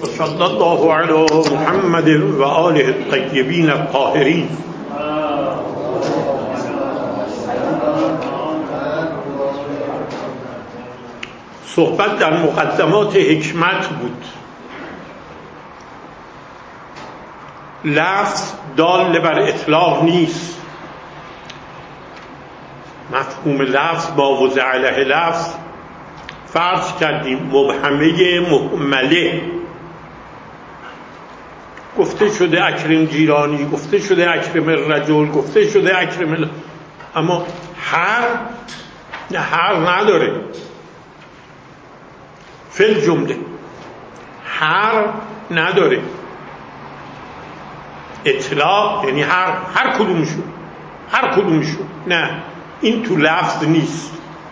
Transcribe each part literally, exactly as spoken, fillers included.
صلی الله علی محمد و آله الطیبین الطاهرین. صحبت در مقدمات حکمت بود. لفظ دال بر اطلاق نیست. مفهوم لفظ با وضع علیه لفظ فرض کردیم مبهمه مهمله. گفته شده اکرم جیرانی، گفته شده اکرم رجل، گفته شده اکرم، اما هر نه هر نداره. فل جمله هر نداره. اطلاق یعنی هر هر کدومشون هر کدومشون نه، این تو لفظ نیست.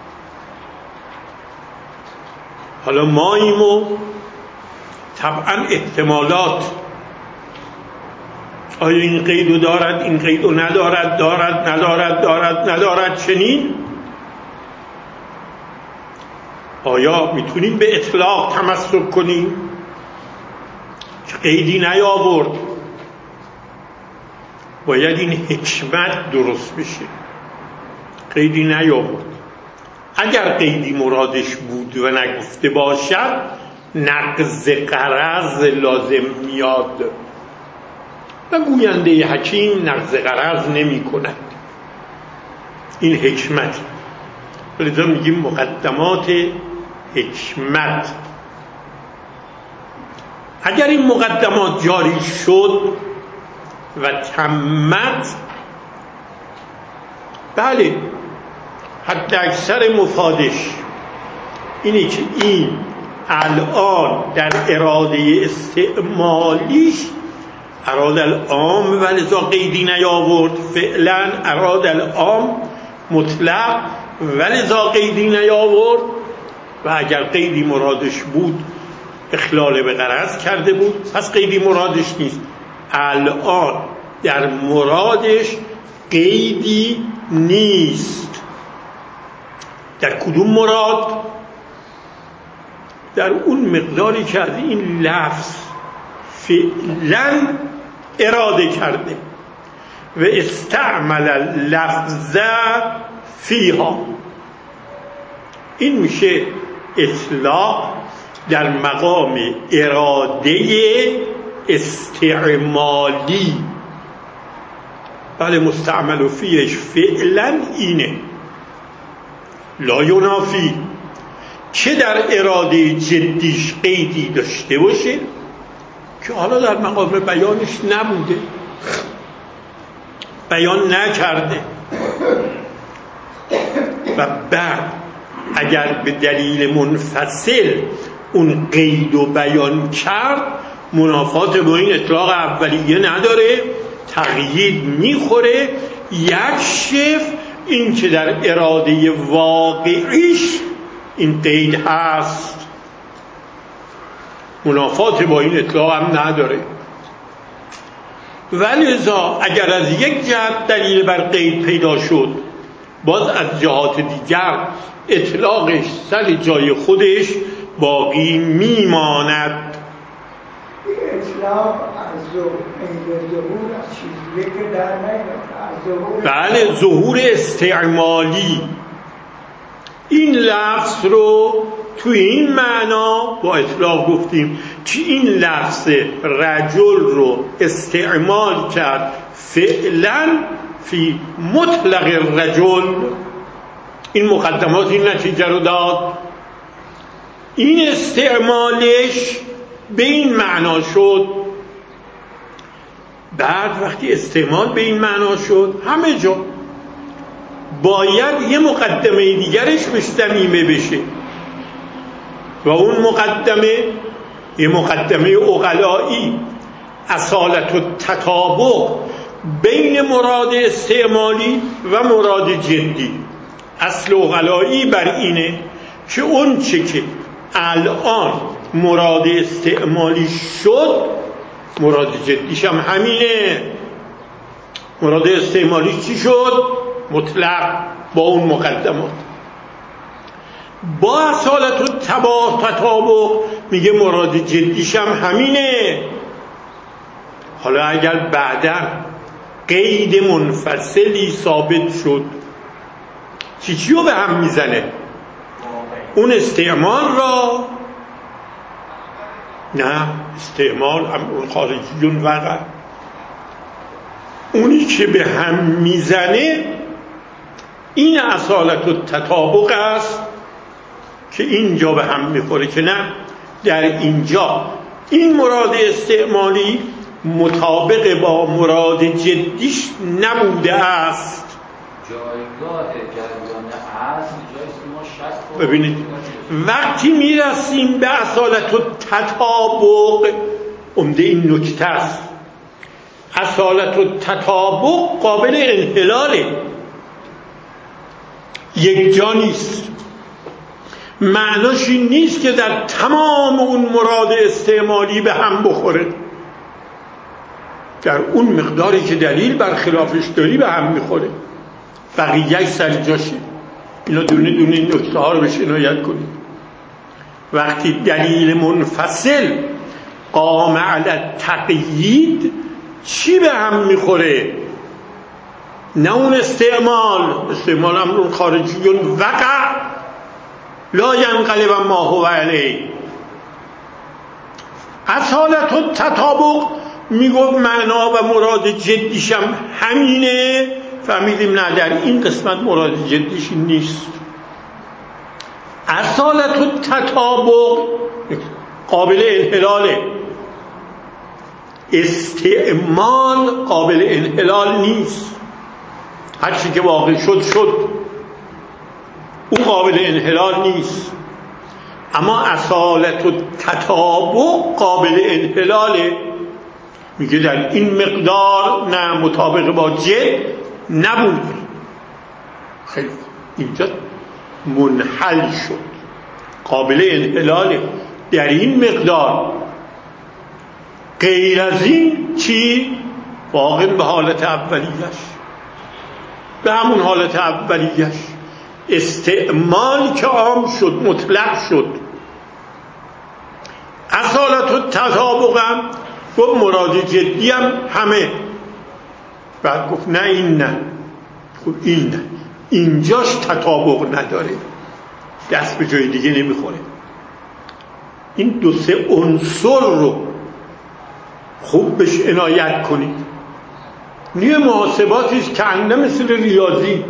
حالا ماییم و طبعا احتمالات، آیا این قیدو دارد، این قیدو ندارد، دارد ندارد، دارد ندارد، چنین آیا میتونیم به اطلاق تمسک کنیم که قیدی نیاورد؟ باید این حکمت درست بشه. قیدی نیاورد. اگر قیدی مرادش بود و نگفته باشد نقض غرض لازم میاد و گوینده حکیم نقض غرض نمی کند. این حکمت. لذا میگیم مقدمات حکمت. اگر این مقدمات جاری شد و تمت، بله حتی اکثر مفادش اینه که این الان در اراده استعمالیش اراد العام و لذا قیدی نیاورد، فعلا اراد العام مطلق و لذا قیدی نیاورد، و اگر قیدی مرادش بود اخلال به غرض کرده بود، پس قیدی مرادش نیست. الان در مرادش قیدی نیست. در کدوم مراد؟ در اون مقداری که از این لفظ فعلا اراده کرده و استعمل لفظ فیها. این میشه اطلاق در مقام اراده استعمالی. بله مستعمل فیهش فعلا اینه. لا ینافی چه در اراده جدیش قیدی داشته باشه که حالا در مقام بیانش نبوده، بیان نکرده، و بعد اگر به دلیل منفصل اون قید و بیان کرد منافات با این اطلاق اولیه نداره، تقیید میخوره. یکشف این که در اراده واقعیش این قید هست، منافات با این اطلاق هم نداره. ولذا اگر از یک جهت دلیل بر قید پیدا شد، باز از جهات دیگر اطلاقش سر جای خودش باقی میماند. اطلاق از ظهور از چیزی که در نیاد، بله ظهور استعمالی. این لفظ رو تو این معنا با اطلاق گفتیم که این لفظ رجل رو استعمال کرد فعلا فی مطلق الرجل. این مقدمات این نتیجه رو داد. این استعمالش به این معنا شد. بعد وقتی استعمال به این معنا شد همه جا باید یه مقدمه دیگرش مستمیمه بشه، و اون مقدمه یه مقدمه عقلایی، اصالت و تطابق بین مراد استعمالی و مراد جدی. اصل عقلایی بر اینه که اون چه که الان مراد استعمالی شد مراد جدیش هم همینه. مراد استعمالی چی شد؟ مطلق با اون مقدمات. با اصالت و تطابق میگه مراد جدیش هم همینه. حالا اگر بعدا قید منفصلی ثابت شد چی چی رو به هم میزنه؟ اون استعمال را نه استعمال امر خارجیون وقع اونی که به هم میزنه این اصالت و تطابق است که اینجا به هم میخوره که نه در اینجا این مراد استعمالی مطابق با مراد جدیش نبوده است. جایگاه جریان اصل جایست که ما شک ببینید وقتی میرسیم به اصالت و تطابق عمده این نکته است. اصالت و تطابق قابل انحلاله، یک جا نیست. معناش این نیست که در تمام اون مراد استعمالی به هم بخوره، در اون مقداری که دلیل برخلافش داری به هم میخوره، بقیه‌اش سر جاشه. اینا دونه دونه این نکته ها رو بهش عنایت کنید. وقتی دلیل منفصل قام علی التقیید چی به هم میخوره؟ نه اون استعمال استعمال امر خارجیون وقع لا ینقلب ما هو علیه. اصالت و تطابق میگو معنا و مراد جدیشم همینه. فهمیدیم نه در این قسمت مراد جدیش نیست. اصالت و تطابق قابل انحلاله، استعمال قابل انحلال نیست. هر چی که واقع شد شد، اون قابل انحلال نیست. اما اصالت و تطابق قابل انحلاله. میگه در این مقدار نه مطابق با جد نبود. خیلی اینجا منحل شد، قابل انحلاله در این مقدار. غیر از این چی؟ واقع به حالت اولیش، به همون حالت اولیش استعمال که عام شد، مطلق شد. اصالت و تطابق هم گفت مراد جدی هم همه. بعد گفت نه این نه، خب این نه، اینجاش تطابق نداره، دست به جای دیگه نمیخوره. این دو سه عنصر رو خوب بهش عنایت کنید. نیه محاسباتیست که انده مثل ریاضی،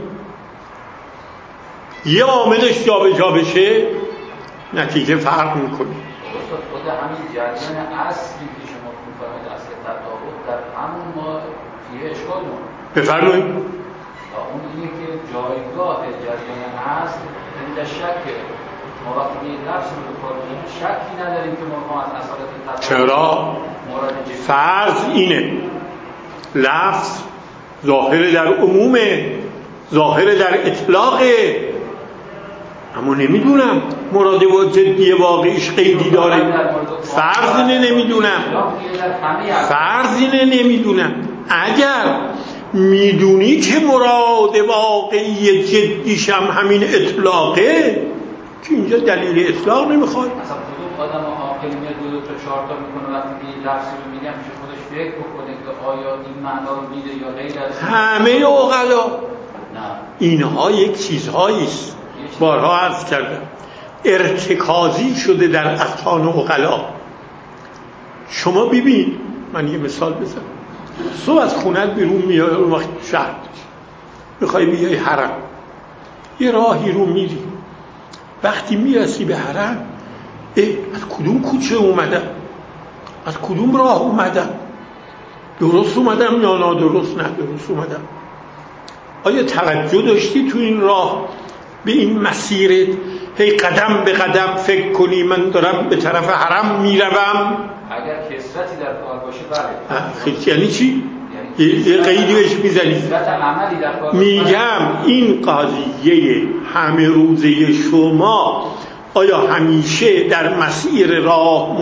یه عاملش جا به جا بشه نتیجه فرق میکنه. خود همین جریان اصلی که شما میفرمایید اصل تطابق در همون ما یه اشکال مونه. بفرمایید. اون اینه که جایگاه جریان اصل در شک ما وقتی یه لفظ رو بکار کنیم شکی نداریم که ما از اصالت تطابق چرا؟ فرض اینه لفظ ظاهر در عمومه، ظاهر در اطلاقه، اما نمیدونم مراد و جدی واقعیش قیدی داره. فرض اینه نمیدونم، فرض اینه نمیدونم. اگر میدونی که مراد واقعی جدیش هم همین اطلاقه که اینجا دلیل اطلاق نمیخواد. اصلا خودم آدم عاقل میاد دو دو تا چهار تا میکنه وقتی که لفظی رو میگم میشه خودش فکر بکنه که آیا این معنا رو میده یا غیر از همه عقلا. نه اینها یک چیزهایی است، بارها عرض کردم، ارتکازی شده در اذهان عقلا. شما ببین، من یه مثال بزنم. صبح از خونت بیرون میای، اون وقت شهر میخوای بیای حرم، یه راهی رو میری، وقتی میرسی به حرم اه از کدوم کوچه اومدم، از کدوم راه اومدم، درست اومدم یا نادرست؟ نه درست اومدم. آیا توجه داشتی تو این راه به این مسیرت هی قدم به قدم فکر کنی من دارم به طرف حرم میروم؟ اگر کسرتی در کار باشه بله. یعنی چی؟ یه قیدی بهش میزنی. میگم این قضیه همه روزه شما آیا همیشه در مسیر راه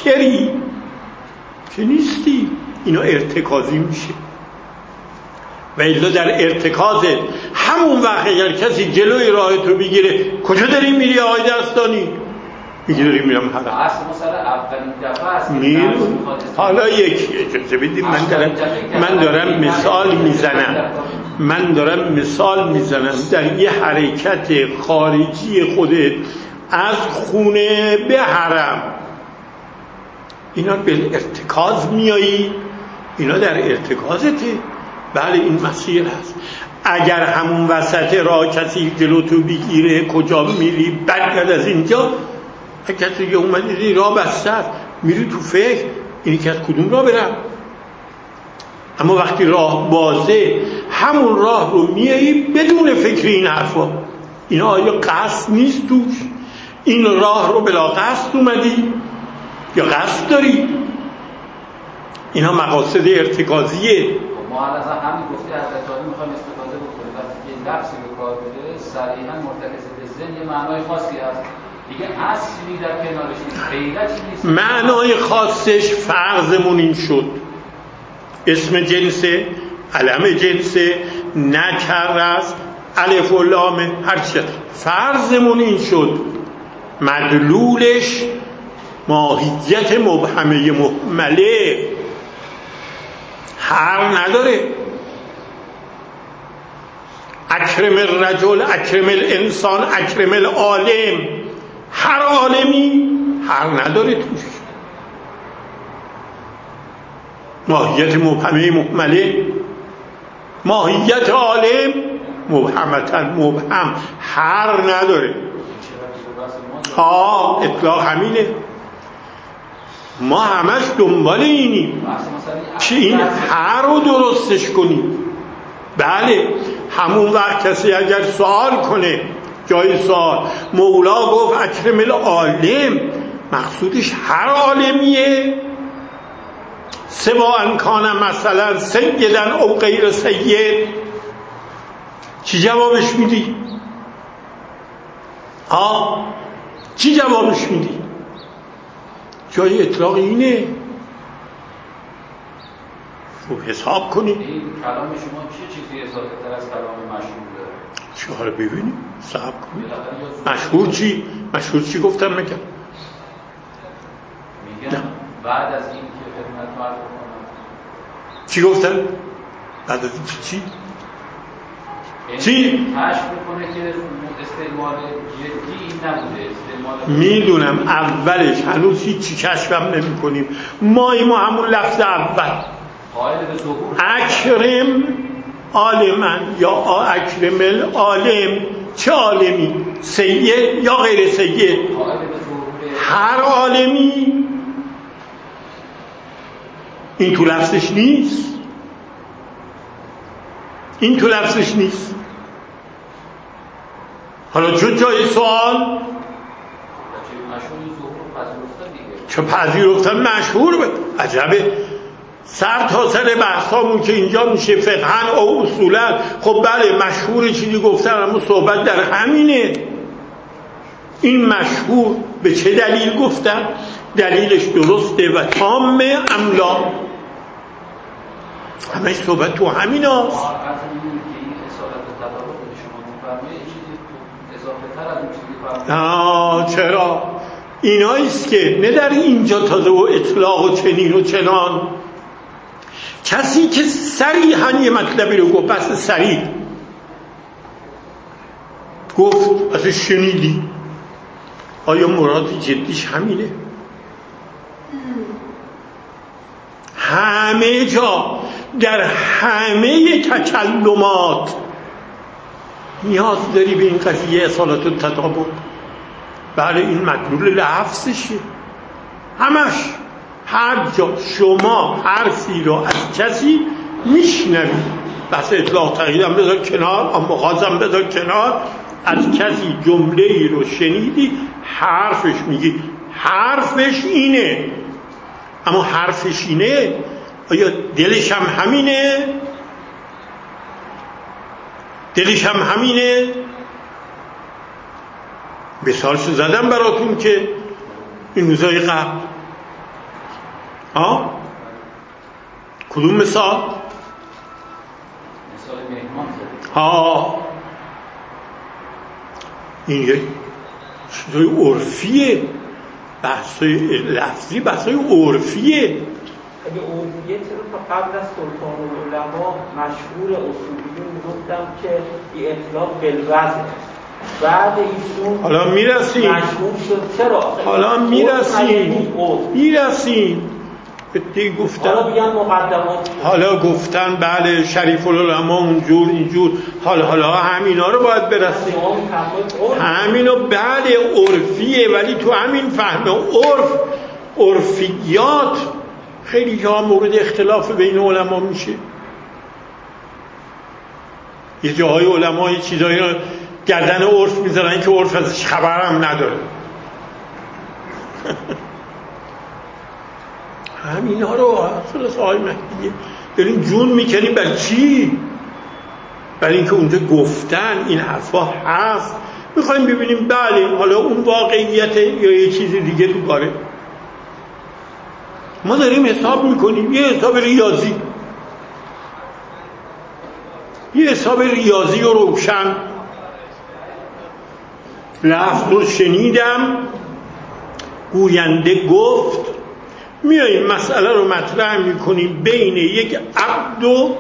متذکری که نیستی؟ اینا ارتکازی میشه. و الا در ارتکاز همون وقت اگر کسی جلوی راه تو بگیره کجا داری میری آقای دستانی؟ میگه داری میرم حرم. اصل مثلا اولین دفعه است میر حالا یک اجازه بدیم من دارم من دارم مثال میزنم من دارم مثال میزنم در یه حرکت خارجی خودت از خونه به حرم اینا به ارتکاز میایی، اینا در ارتکازته. بله این مسیر هست. اگر همون وسط راه کسی جلو تو بگیره کجا میری برگرد از اینجا، اگر کسی که اومدی راه بسته میری تو فکر اینی که از کدوم راه برم. اما وقتی راه بازه همون راه رو میایی بدون فکر این حرفا. اینا آیا قصد نیست توش؟ این راه رو بلا قصد اومدی یا قصد داری؟ اینا مقاصد ارتکازیه. ما از همین گفته حضرت علی میخوایم استفاده بکنیم وقتی که لفظی به کار بره صریحا مرتکز به ذهن یه معنای خاصی هست دیگه، اصلی در کنارش نیست، غیرتی نیست. معنای خاصش فرضمون این شد اسم جنسه، علم جنسه، نکر است، الف و لام، هرچه فرضمون این شد مدلولش ماهیت مبهمه محمله هر نداره. اکرم الرجل، اکرم الانسان، اکرم العالم، هر عالمی هر نداره توش. ماهیت مبهمه محمله، ماهیت عالم مبهمتا مبهم هر نداره. ها اطلاق همینه. ما همش دنبال اینیم که این هر رو درستش کنیم. بله همون وقت کسی اگر سوال کنه جای سوال مولا گفت اکرم العالم، مقصودش هر عالمیه سوا کان مثلا سیدن او غیر سید. چی جوابش میدی؟ ها چی جوابش میدی؟ جای اطلاق اینه. خب حساب کنی این کلام شما چه چیزی اضافه تر از کلام مشهور داره؟ چه حالا ببینیم صبر کنی. مشهور چی؟ مشهور چی گفتم میگم؟ میگم بعد از این که خدمت معرض کنم چی گفتن؟ بعد از این چی؟ چی؟ کشف میکنه که استعمال جدی این نبوده، استعمال میدونم اولش هنوز هیچی کشفم نمی کنیم. مای ما همون لفظ اول اکرم عالمن یا اکرم العالم، چه عالمی؟ سید یا غیر سید؟ هر عالمی. این تو لفظش نیست، این تو لفظش نیست. حالا چون جای سوال چه پذیرفتن مشهور به عجبه. سر تا سر بحثامون که اینجا میشه فقهن او اصولا، خب بله مشهور چیزی گفتن اما صحبت در همینه. این مشهور به چه دلیل گفتن؟ دلیلش درسته و تامه املا، همه صحبت تو همین هست. آه چرا؟ ایناییست که نه در اینجا تازه و اطلاق و چنین و چنان. کسی که صریحاً یه مطلبی رو گفت، بس صریح گفت بس شنیدی، آیا مراد جدیش همینه؟ همه جا در همه تکلمات نیاز داری به این قضیه اصالت و تطابق. بله این مدلول لفظشه. همش هر جا شما حرفی رو از کسی میشنوی، بس اطلاق تقییدم بذار کنار، اما خواستم بذار کنار، از کسی جمله ای رو شنیدی حرفش میگی حرفش اینه. اما حرفش اینه آیا دلش هم همینه؟ دلش هم همینه؟ مثالشو زدم براتون که این روزای قبل. ها؟ کدوم مثال؟ مثال ها این یه چیزای عرفیه، بحثای لفظی بحثای عرفیه. اگه عرفیه چرا تا قبل از سلطان العلماء مشهور اصولیون گفتم که این اطلاق بالوضع، بعد ایشون حالا میرسیم مشهور شد. چرا؟ حالا میرسیم میرسیم بدی گفتن حالا بیان مقدمات حالا گفتن بله شریف العلماء اونجور اینجور، حالا حالا همینا رو باید برسیم، همینو بله عرفیه، ولی تو همین فهم عرف عرفیات خیلی جا مورد اختلاف بین علما میشه. یه جاهای علما یه چیزایی رو گردن عرف میذارن که عرف ازش خبرم نداره. همین ها رو خلاص آقای مهدی داریم جون میکنیم. برای چی؟ برای اینکه اونجا گفتن این حرفا هست، میخوایم ببینیم بله حالا اون واقعیت یا یه چیز دیگه تو کاره. ما داریم حساب میکنیم، یه حساب ریاضی، یه حساب ریاضی و روشن. لفظ رو شنیدم، گوینده گفت، میاییم مسئله رو مطرح میکنیم بین یک عبد و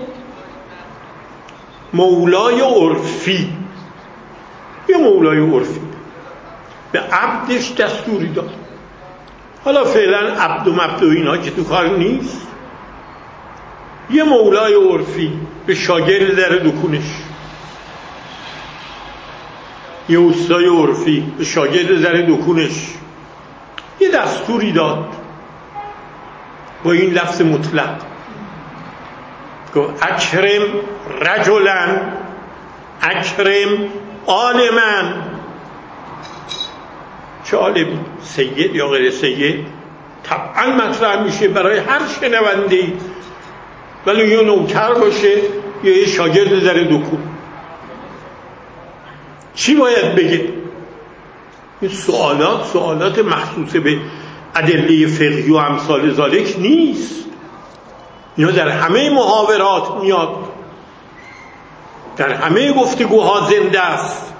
مولای عرفی. یه مولای عرفی به عبدش دستوری داد، حالا فعلا عبد و مبد و اینا که تو کار نیست، یه مولای عرفی به شاگرد در دکونش، یه استای عرفی به شاگرد در دکونش یه دستوری داد با این لفظ مطلق، گفت اکرم رجلا اکرم عالما. چه عالمی؟ سید یا غیر سید طبعا مطرح میشه برای هر شنونده‌ای، ولی یه نوکر باشه یا یه شاگرد در دکون. چی باید بگه؟ این سوالات سوالات مخصوص به ادله فقهی و امثال ذالک نیست، اینا در همه محاورات میاد، در همه گفتگوها زنده است.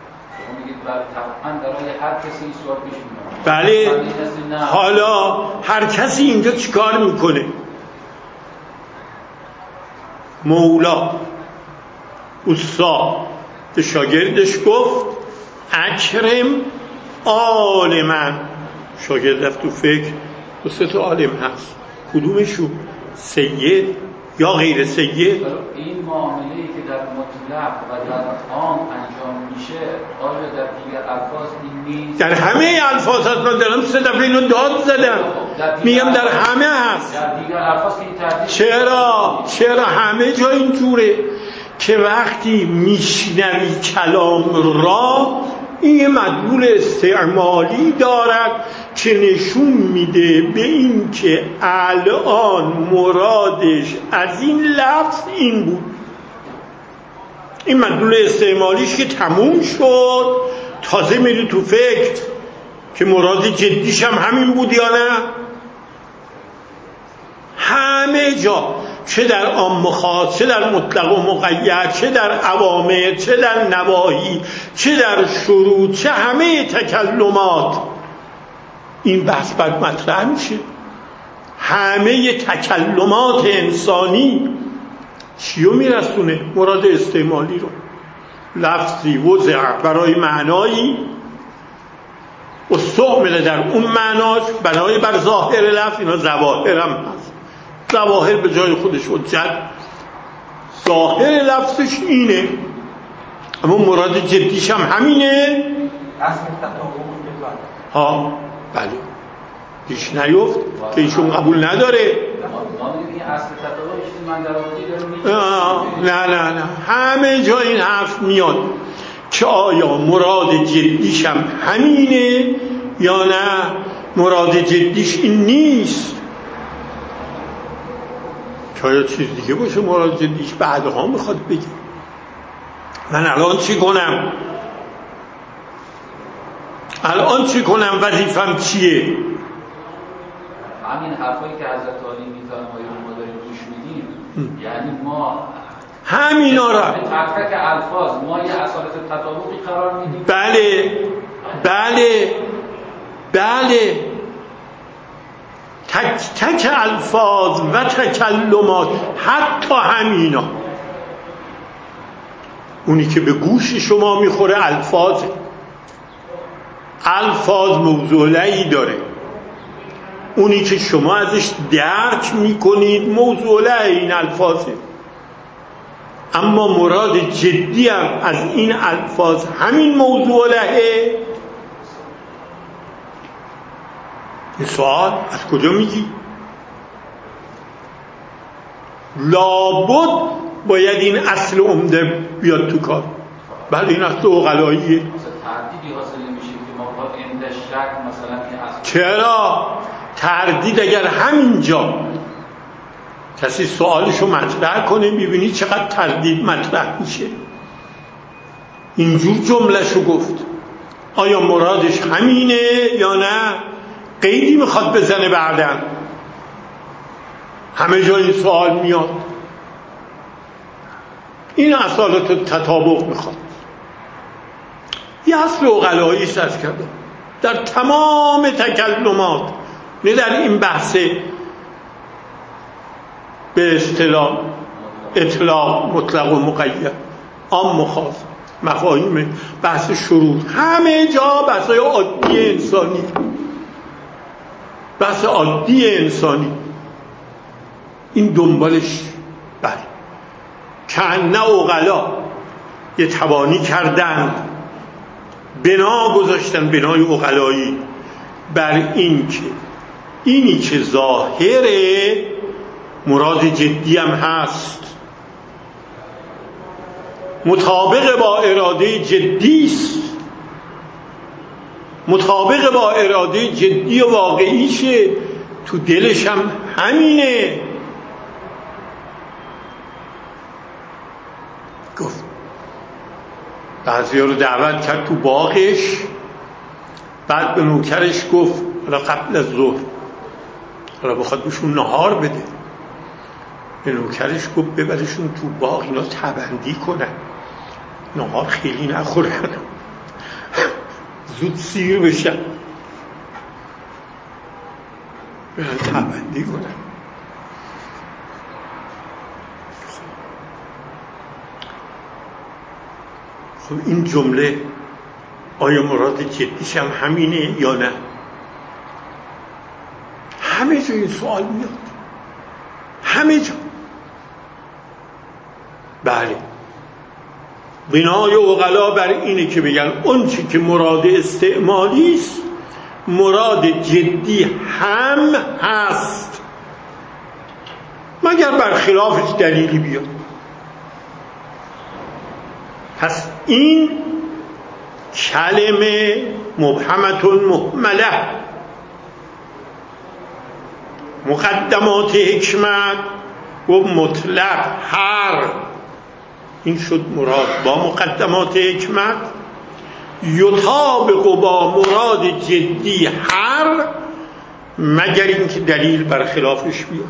بله. حالا هر کسی اینجا چیکار میکنه؟ مولا استا به شاگردش گفت اکرم عالما. شاگرد رفت تو فکر، دو سه تا عالم هست، کدومشون؟ سید یا غیر سید؟ این معامله‌ای که در مطلق و در عام انجام میشه آیا در دیگر الفاظ این نیست؟ در همه الفاظ هست. من دارم سه دفعه اینو داد زدم، میگم در همه هست. در دیگر الفاظ که این تردید چرا؟ چرا همه جا اینجوره که وقتی میشنوی کلام را این یه مدلول استعمالی دارد که نشون میده به این که الان مرادش از این لفظ این بود. این مدلول استعمالیش که تموم شد، تازه میری تو فکر که مراد جدیش هم همین بود یا نه. همه جا، چه در عام خاص، چه در مطلق و مقید، چه در اوامر، چه در نواهی، چه در شروط، چه همه تکلمات، این بحث بر مطرح میشه. همه تکلمات انسانی چیو میرسونه؟ مراد استعمالی رو. لفظی وضع برای معنایی استعمل در اون معناش بنای بر ظاهر لفظ. اینا ظواهر هم هست، ظواهر به جای خودش حجت، ظاهر لفظش اینه اما مراد جدیش هم همینه. ها بله، پیش نیفت که ایشون قبول نداره. نه نه نه، همه جا این حرف میاد که آیا مراد جدیش هم همینه یا نه مراد جدیش این نیست. شاید چیز دیگه باشه مراد جدیش بعدها میخواد بگه. من الان چی کنم؟ الان چی کنم؟ وظیفم چیه؟ همین حرفایی که حضرت علی میفرمایند ما داریم گوش میدیم، یعنی ما همینا را تک تک الفاظ ما یه اصالت تطابقی قرار میدیم. بله بله بله تک تک الفاظ و تکلمات، حتی همینا، اونی که به گوش شما میخوره الفاظ الفاظ موضوعی داره، اونی که شما ازش درک میکنید موضوع این الفاظه. اما مراد جدی هم از این الفاظ همین موضوع لهه. این سوال از کجا میگی؟ لابد باید این اصل عمده بیاد تو کار. بله این اصل عقلاییه. تردیدی حاصل نمیشه که ما باید این شک مثلا که اصل چرا؟ تردید اگر همینجا کسی سوالشو مطرح کنه میبینی چقدر تردید مطرح میشه. اینجور جملهشو گفت، آیا مرادش همینه یا نه قیدی میخواد بزنه بعدن؟ همه جا این سوال میاد. این اصالت تطابق میخواد. یه اصل عقلایی سرز کرده در تمام تکلمات، نه در این بحث به اصطلاح اطلاق مطلق و مقید، عام و خاص، مفاهیم، بحث شروط، همه جا بحث عادی انسانی، بحث عادی انسانی این دنبالش. بله کأن عقلا یه توانی کردن، بنا گذاشتن، بنای عقلایی بر این که اینی که ظاهره مراد جدی هم هست، مطابق با اراده جدی است، مطابق با اراده جدی و واقعیشه، تو دلش هم همینه. گفت بعضی ها رو دعوت کرد تو باغش، بعد به نوکرش گفت حالا قبل از ظهر، حالا بخواد بهشون نهار بده، به نوکرش گفت ببرشون تو باغ اینا تبندی کنن، نهار خیلی نخورن، زود سیر بشن، برن تبندی کنن. خب این جمله آیا مراد جدیش هم همینه یا نه؟ همه جا این سوال میاد، همه جا. بله بنای عقلا بر اینه که بگن اون چی که مراد استعمالی است مراد جدی هم هست، مگر بر خلافش دلیلی بیاد. پس این کلمه مبهمتون مهمله، مقدمات حکمت و مطلق هر، این شد مراد با مقدمات حکمت، یطابق با مراد جدی هر، مگر اینکه دلیل بر خلافش بیاد.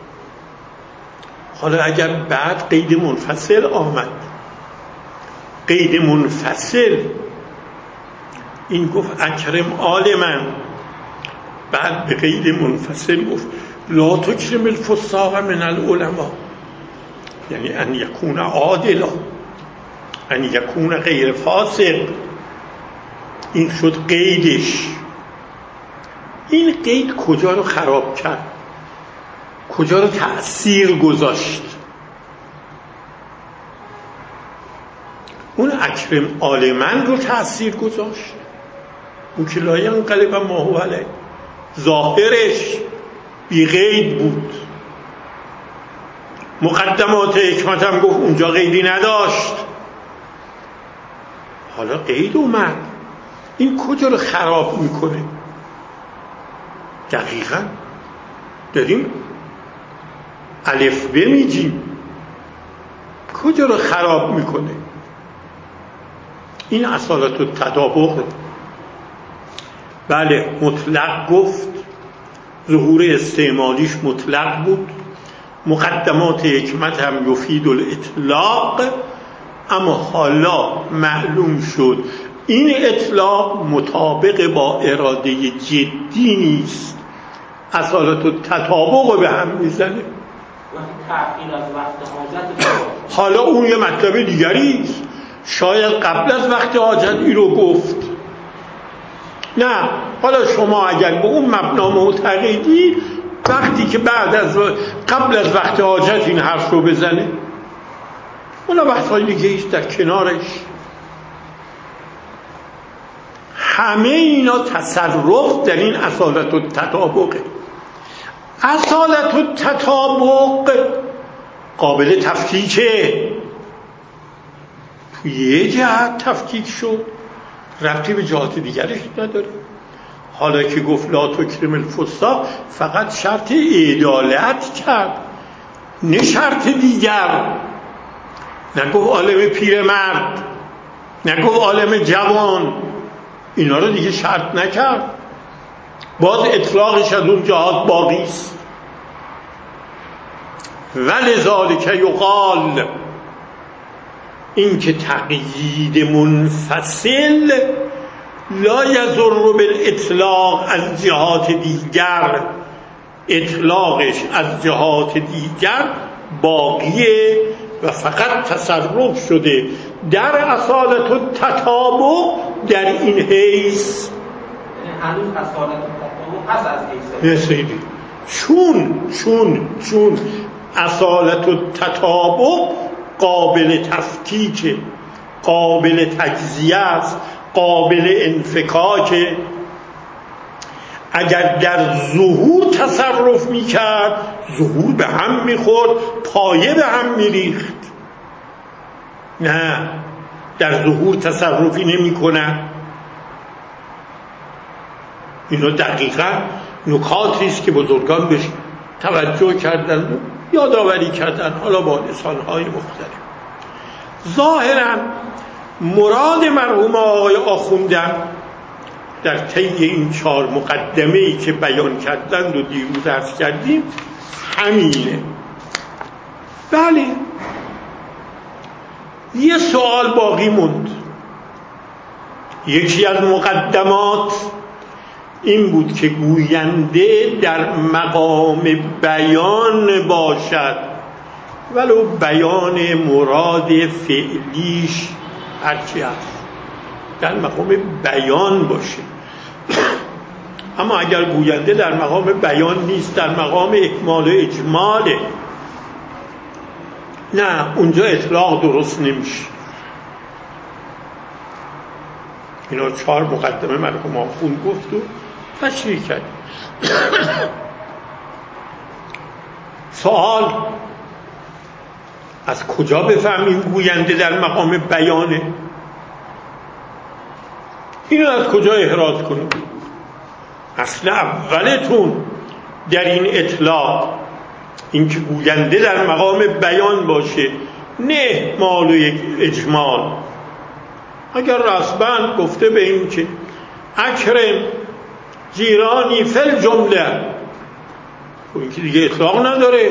حالا اگر بعد قید منفصل آمد، قید منفصل این گفت اکرم آل من، بعد به قید منفصل گفت لا تکرم الفساق من العلماء، یعنی ان یکون عادلا، ان یکون غیر فاسق. این شد قیدش. این قید کجا رو خراب کرد؟ کجا رو تأثیر گذاشت؟ اون اکرم آل من رو تأثیر گذاشت. اون که لا ینقلب ما هو علیه، ظاهرش بی قید بود. مقدمات حکمت هم گفت اونجا قیدی نداشت، حالا قید اومد. این کجا رو خراب میکنه؟ دقیقاً داریم الف ب میگیم، کجا رو خراب میکنه؟ این اصالت و تطابق. بله مطلق گفت، ظهور استعمالیش مطلق بود، مقدمات حکمت هم یفید الاطلاق، اما حالا معلوم شد این اطلاق مطابق با اراده جدی نیست، اصالت و تطابق به هم میزنه. تأخیر از وقت حاجت. حالا اون یه مطلب دیگری است، شاید قبل از وقت حاجت این رو گفت. نه، حالا شما اگر به اون مبنا معتقدی، وقتی که بعد از قبل از وقت حاجت این حرف رو بزنه، اونا بحثای دیگه ایست در کنارش. همه اینا تصرف در این اصالت و تطابقه. اصالت و تطابق قابل تفکیکه، توی یه جهت تفکیک شد، ربطی به جهات دیگرش نداره. حالا که گفت لا تکرم الفساق، فقط شرط عدالت کرد، نه شرط دیگر. نگفت عالم پیرمرد، نگفت عالم جوان، اینا رو دیگه شرط نکرد. باز اطلاقش از اون جهات باقی است. ولذالک یقال، این که تقیید منفصل لا یضر بالاطلاق از جهات دیگر، اطلاقش از جهات دیگر باقیه و فقط تصرف شده در اصالت و تطابق در این حیث. هنوز اصالت و تطابق هست از حیث نسیدی چون چون چون اصالت و تطابق قابل تفکیک، قابل تجزیه است، قابل انفکاک. اگر در ظهور تصرف میکرد، ظهور به هم میخورد، پایه به هم میریخت. نه، در ظهور تصرفی نمیکنه. اینا دقیقا نکاتی است که بزرگان بهش توجه کردن و یادآوری کردن، حالا با لسان‌های مختلف. ظاهراً مراد مرحوم آقای آخوندم در طی این چهار مقدمه‌ای که بیان کردند و دیروز عرض کردیم همینه. بله، یه سوال باقی موند. یکی از مقدمات این بود که گوینده در مقام بیان باشد، ولو بیان مراد فعلیش هرچی هست در مقام بیان باشه. اما اگر گوینده در مقام بیان نیست، در مقام اکمال و اجماله، نه، اونجا اطلاق درست نمیشه. اینا چهار مقدمه مرحوم آخوند گفت و تشریح کرد. سوال از کجا بفهمیم گوینده در مقام بیانه؟ اینو از کجا احراز کنیم؟ اصل اولتون در این اطلاق این که گوینده در مقام بیان باشه، نه مال و یک اجمال. اگر رسبند گفته به این که اکرم جیرانی فل جمله، این که دیگه اطلاق نداره.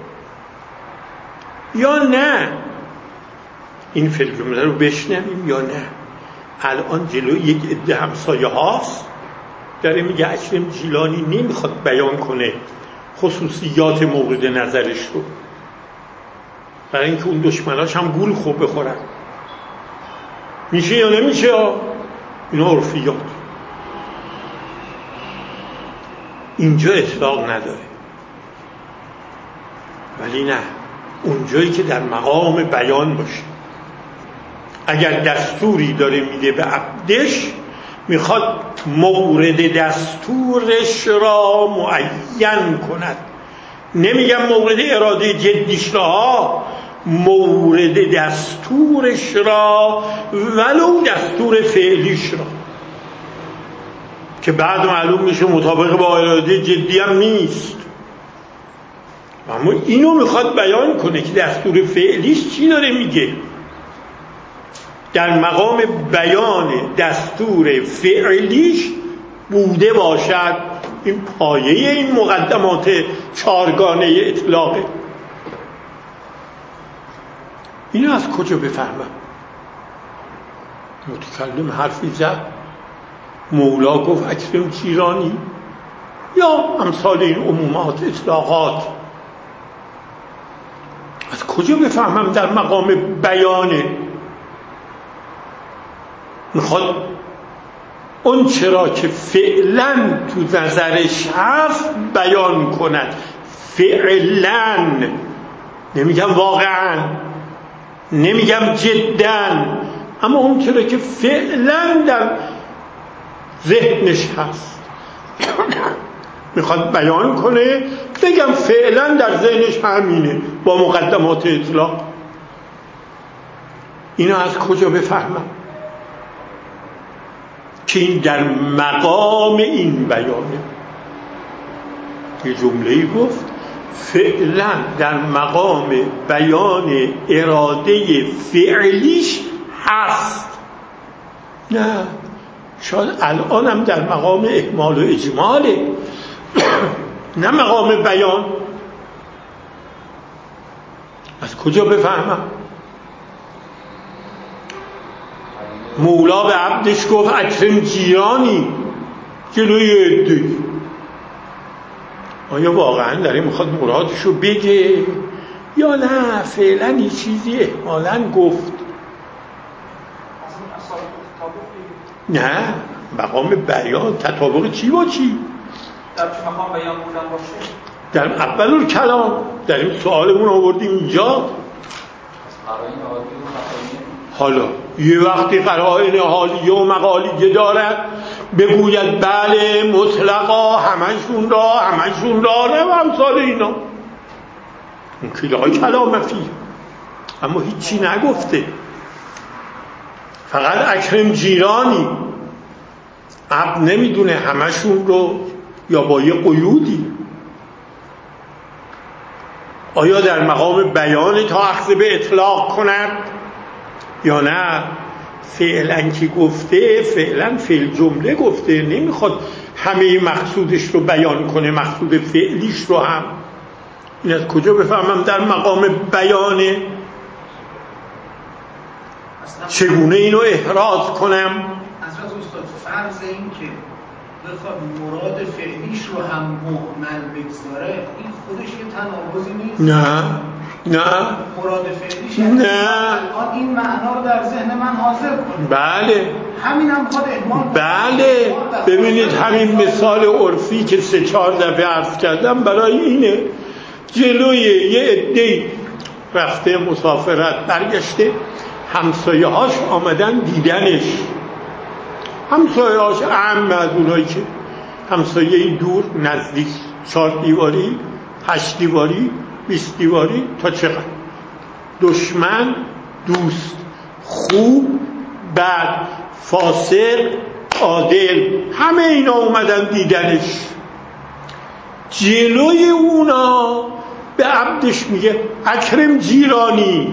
یا نه این فل جمله رو بشنویم یا نه. الان جلو یک عده همسایه هاست داره میگه اکرم جیلانی نمیخواد بیان کنه خصوصیات مورد نظرش رو، برای اینکه اون دشمناش هم گول خوب بخورن. میشه یا نمیشه؟ اینا عرفیات. اینجا اطلاق نداره. ولی نه، اونجایی که در مقام بیان باشه، اگر دستوری داره میده به عبدش، میخواد مورد دستورش را معین کند. نمیگم مورد اراده جدیش را، مورد دستورش را، ولو دستور فعلیش را، که بعد معلوم میشه مطابق با اراده جدی هم نیست. اما اینو میخواد بیان کنه که دستور فعلیش چی داره میگه. در مقام بیان دستور فعلیش بوده باشد. این پایه این مقدمات چارگانه اطلاقه. اینو از کجا بفهمم؟ متکلم حرفی زد، مولا گفت اکرم جیرانی، یا امثال این عمومات اطلاقات. از کجا بفهمم در مقام بیانه؟ میخواد اون چرا که فعلا تو نظرش هست بیان کند. فعلا، نمیگم واقعا، نمیگم جدا، اما اون چرا که فعلا در ذهنش هست میخواد بیان کنه. بگم فعلا در ذهنش همینه با مقدمات اطلاق. اینو از کجا بفهمم که این در مقام این بیانه؟ یه جمله‌ای گفت فعلا در مقام بیان اراده فعلیش هست. نه، شاید الانم در مقام احمال و اجماله، نه مقام بیان. از کجا بفهمم؟ مولا به عبدش گفت اکرم جیرانی جلوی عده‌ای. آیا واقعا داره میخواد مرادشو بگه یا نه فعلا یه چیزی احمالاً گفت؟ نه، مقام بیان تطابق چی با چی؟ در چه مقام بیان بودن باشه؟ در اول کلام، در این سوالمون آوردیم اینجا. حالا یه وقتی قرائن حالیه و مقالیه دارد بگوید بله مطلقا همشون را همشون را و امثال اینا، اون کلاه کلام فیه، اما هیچی نگفته. فقط اکرم جیرانی. عبد نمیدونه همشون رو یا با یه قیودی. آیا در مقام بیان تا اخذ به اطلاق کند یا نه فعلا که گفته فعلا فعل جمله گفته، نمیخواد همه مقصودش رو بیان کنه، مقصود فعلیش رو هم. این از کجا بفهمم در مقام بیانه؟ چگونه اینو احراز کنم؟ حضرت استاد فرض این که بخواد مراد فعلیش رو هم مهمل بگذاره این خودش یه تناقضی نیست؟ نه نه مراد فعلیش نه آن این معنا رو در ذهن من حاضر کنه. بله همین هم خود احمال. بله ببینید همین مثال عرفی که سه چهار دفعه عرض کردم برای اینه. جلوی یه عده‌ای رفته مسافرت برگشته، همسایه هاش آمدن دیدنش. همسایه هاش اعم از اونایی که همسایه دور نزدیک، چهار دیواری، هشت دیواری، بیست دیواری، تا چقدر دشمن، دوست، خوب، بد، فاسق، عادل، همه اینا اومدن دیدنش. جلوی اونا به عبدش میگه اکرم جیرانی.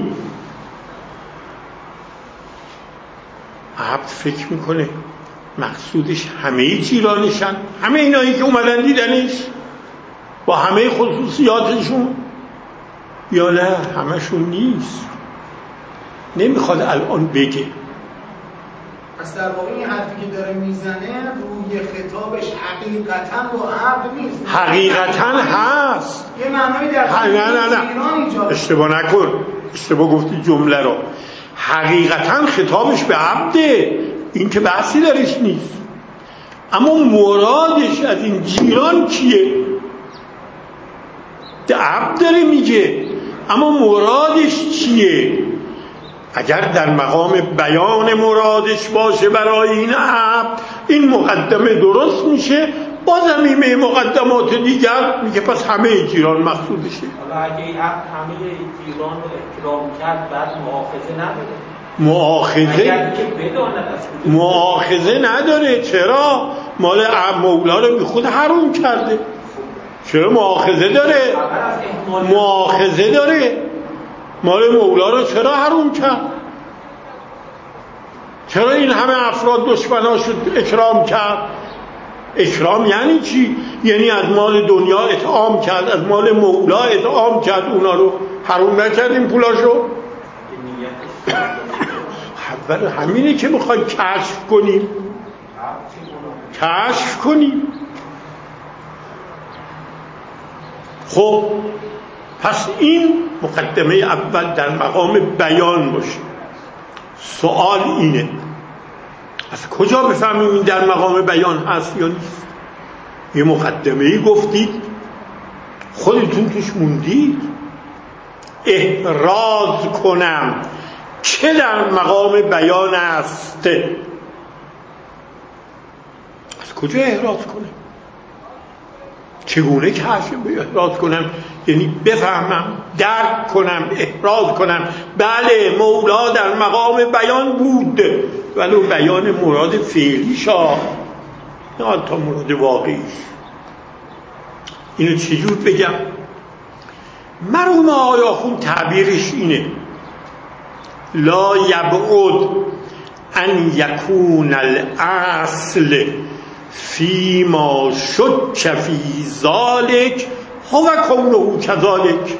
عبد فکر میکنه مقصودش همه جیرانشن، همه اینایی که اومدن دیدنش با همه خصوصیاتشون، یا نه همشون نیست. نمیخواد الان بگه. پس در واقع این حرفی که داره میزنه روی خطابش حقیقتا با عبد نیست. حقیقتا هست. یه معنایی در ه... نه نه نه اشتباه نکن، اشتباه گفتی جمله رو. حقیقتا خطابش به عبده، این که بحثی درش نیست. اما مرادش از این جیران کیه؟ ده عبد داره میگه، اما مرادش چیه؟ اگر در مقام بیان مرادش باشه برای این عبد، این مقدمه درست میشه. بازم این مقدمات دیگر میگه پس همه جیران مقصودشه. حالا اگه این عبد همه جیران رو اکرام کرد بعد مؤاخذه نداره؟ مؤاخذه مؤاخذه نداره. چرا؟ مال مولا رو بی خود حروم کرده. چرا مؤاخذه داره؟ مؤاخذه داره. مال مولا رو چرا حروم کرد؟ چرا این همه افراد دشمناشو اکرام کرد؟ اکرام یعنی چی؟ یعنی از مال دنیا اطعام کرد، از مال مولا اطعام کرد، اونا رو حروم نکرد این پولاشو؟ اول همینه که میخوایم کشف کنیم کشف کنیم خب پس این مقدمه اول در مقام بیان باشه. سوال اینه از کجا بفهمیم این در مقام بیان هست یا نیست؟ یه مقدمه‌ای گفتید خودتون توش موندید. احراز کنم چه در مقام بیان است. از کجا احراز کنم؟ چگونه کشف احراز کنم؟ یعنی بفهمم، درک کنم، احراز کنم بله مولا در مقام بیان بود، ولو بیان مراد فعلیشا نه تا مراد واقعیش. اینو چجور بگم؟ مرحوم آقای آخوند تعبیرش اینه لا یبعد ان یکون الاصل فیما شک فی ذالک هو کونه کذالک.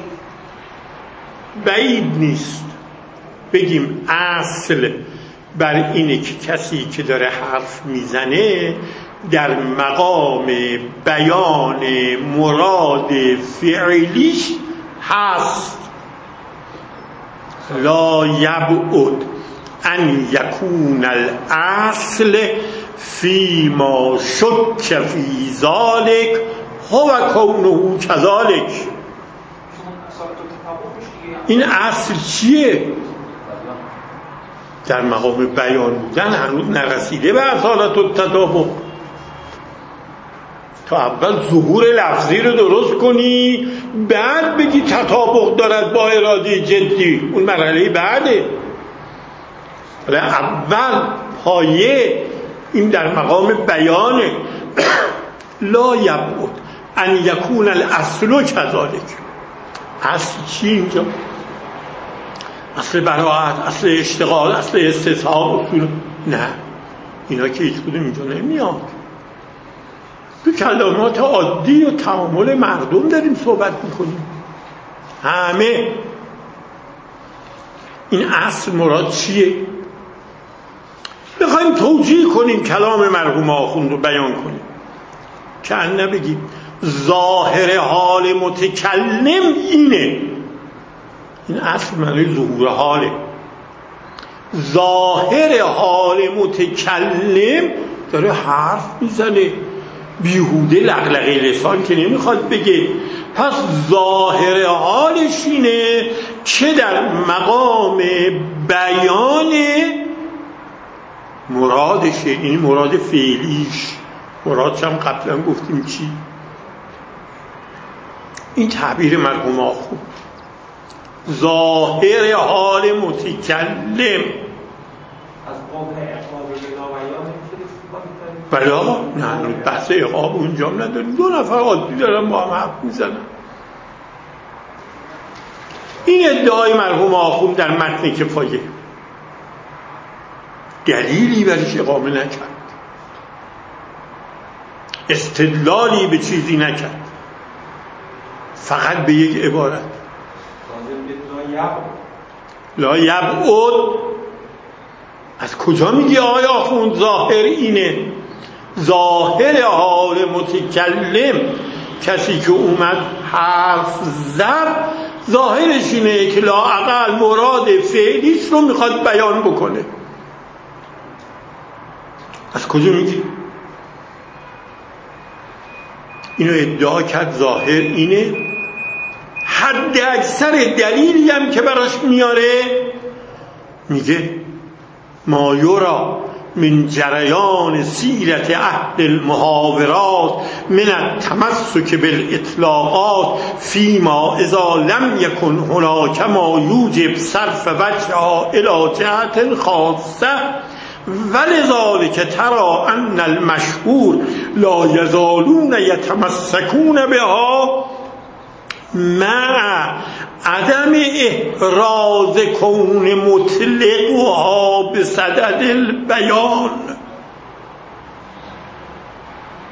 بعید نیست بگیم اصل بر اینه که کسی که داره حرف میزنه در مقام بیان مراد فعلیش هست. لا یبعد ان یکون الاصل فیما شک فی ذالک هو کونه کذالک. این اصل چیه؟ در مقام بیان بودن هنوز نرسیده به اصالت التطابق. تا اول ظهور لفظی رو درست کنی بعد بگی تطابق دارد با اراده جدی، اون مرحله بعده. ولی اول پایه این در مقام بیانه. لا یبعد ان یکون الاصل کذالک. اصل چی اینجا؟ اصل براءت، اصل اشتغال، اصل استصحاب، اصول نه، اینا که هیچ کدوم اینجا نمیاد. تو کلمات عادی و تعامل مردم داریم صحبت میکنیم همه. این اصل مراد چیه؟ بخوایم توجیه کنیم کلام مرحوم آخوند رو بیان کنیم که ان بگیم ظاهر حال متکلم اینه. این اصل معنی ظهور حاله. ظاهر حال متکلم داره حرف میزنه، بیهوده لغلقه لسان که نمیخواد بگه. پس ظاهر حالش اینه که در مقام بیان مرادشه، این مراد فعلیش. مرادش هم قبلا گفتیم چی. این تعبیر مرحوم آخوند ظاهر حال متکلم. از قوم اقبال بلاویان بله آقا نه بحث اقاب اونجا هم نداریم. دو نفر عادی دارن با هم حرف میزنن. این ادعای مرحوم آخوند در متن کفایه دلیلی برش اقامه نکرد، استدلالی به چیزی نکرد، فقط به یک عبارت لا یبعد. از کجا میگی آقای آخوند ظاهر اینه؟ ظاهر حال متکلم، کسی که اومد حرف زد، ظاهرش اینه که لااقل مراد فعلیش رو میخواد بیان بکنه. از کجا میگی؟ اینو ادعا کرد ظاهر اینه. حد اکثر دلیلی هم که براش میاره میگه ما یرا من جریان سیرت اهل المحاورات من التمسک بالاطلاقات فیما اذا لم یکن هناک ما یوجب صرف وجهها الی جهت خاصه ولذلك ترى ان المشهور لا یزالون یتمسکون بها مع عدم احراز کون مطلقها بصدد البیان.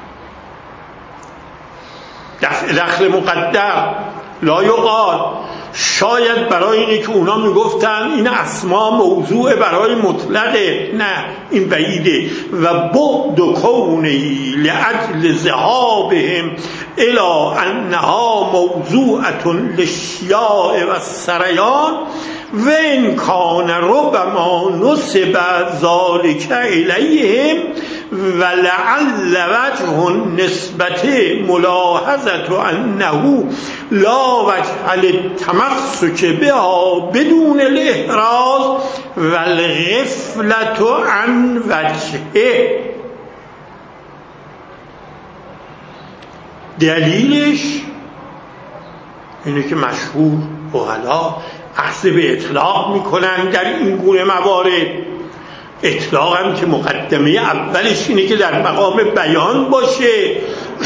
دخل مقدر لا یقال شاید برای اینه که اونا میگفتن این اسما موضوع برای مطلقه، نه این بعیده. و بعد و کونهی لعجل ذهابهم الی انها موضوعة للشیاع و السریان و ان کان ربما نسب ذلك الیهم ولعل وجه النسبت ملاحظة انه لا وجه للتمسك بها بدون الاحراز والغفلة عن وجهه. دلیلش اینه که مشهور عقلا اخذ به اطلاق میکنن در این گونه موارد. اطلاق هم که مقدمه اولش اینه که در مقام بیان باشه.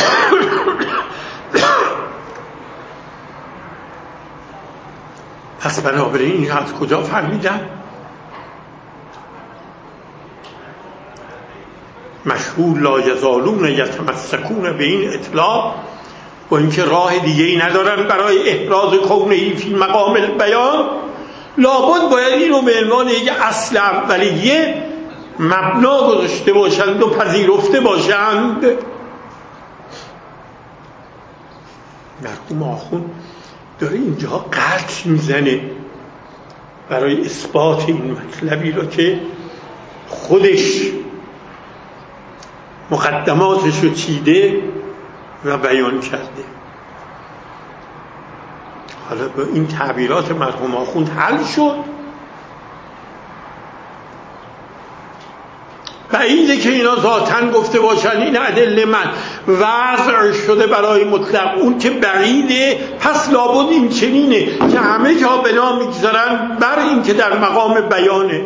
پس بنابراین این از کجا فهمیدن؟ مشهور لا یزالون یتمسکون به این اطلاق و اینکه راه دیگه ای ندارن برای احراز کونهی فی مقام البیان، لابد باید اینو به عنوان یک اصل اولیه مبنا گذاشته باشند و پذیرفته باشند. مرحوم آخوند داره اینجا قطع میزنه برای اثبات این مطلبی رو که خودش مقدماتش رو چیده و بیان کرده. حالا با این تعبیرات مرحوم آخوند حل شد. بعیده که اینا ذاتن گفته باشن این ادله من وضع شده برای مطلق، اون که بعیده. پس لابد این چنینه که همه جا بنا میگذارن بر این که در مقام بیانه.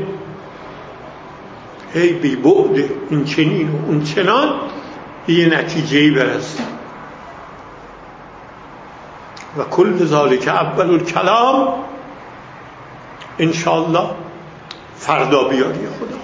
هی بی بعد این چنین و اون چنان یه نتیجهی برسه. و کل ذالک اول الکلام انشاءالله فردا بیاری خدا.